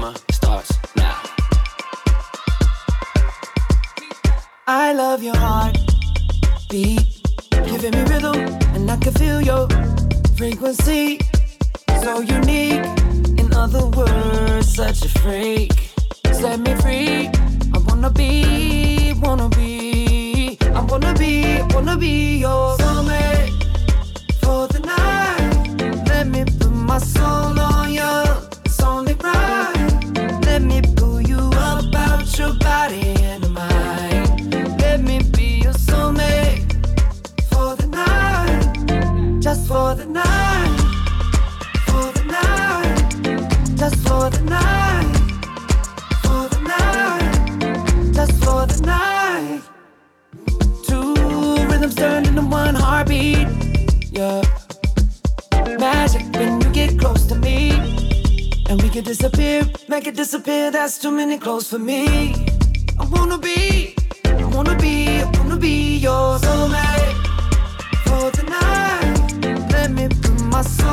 timer starts now. I love your heartbeat, giving me rhythm, and I can feel your frequency. So unique, in other words, such a freak. Set me free. I wanna be, I wanna be your soulmate for the night. Let me put my soul on you, it's only right. Let me pull you up out your body and mind. Let me be your soulmate for the night, just for the night, for the night, just for the night, for the night, just for the night. Two rhythms turn into one heartbeat, yeah. Magic when you get close to me, and we can disappear, make it disappear. That's too many clothes for me. I wanna be your soulmate for the night. Let me put my soul